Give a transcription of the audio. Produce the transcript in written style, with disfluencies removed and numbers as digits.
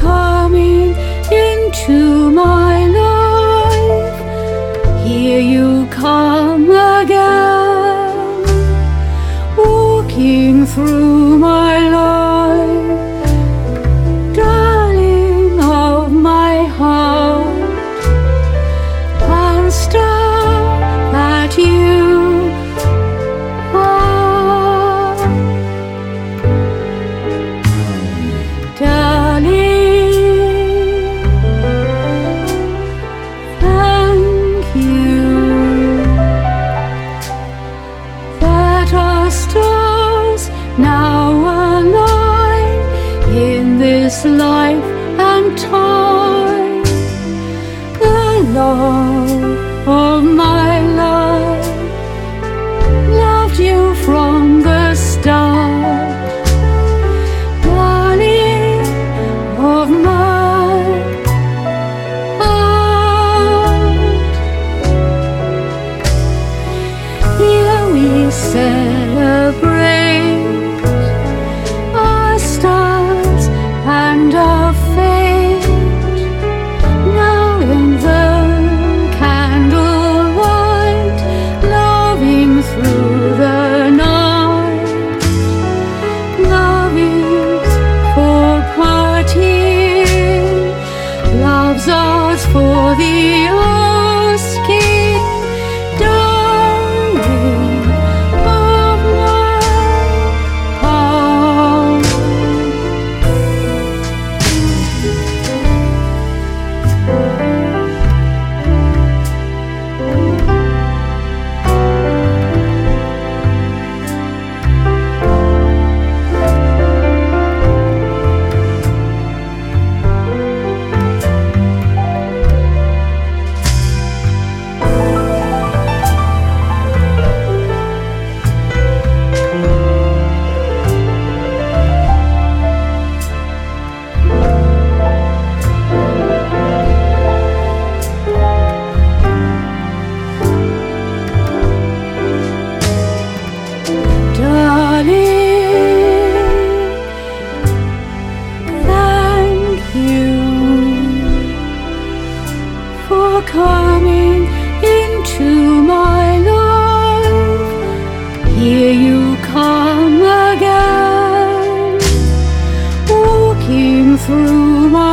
coming into my life. Here you come again, walking through my life, darling of my heart, and star that you are, darling. Thank you that our stars now align in this life and time. The love of my life loved you from the start, darling of my heart. Here we celebrate our stars and our fate. Now in the candlelight, loving through the night. Love is for parting, love's ours for the asking, darling of my heart. Thank you for coming into my life. Here you come again, walking through my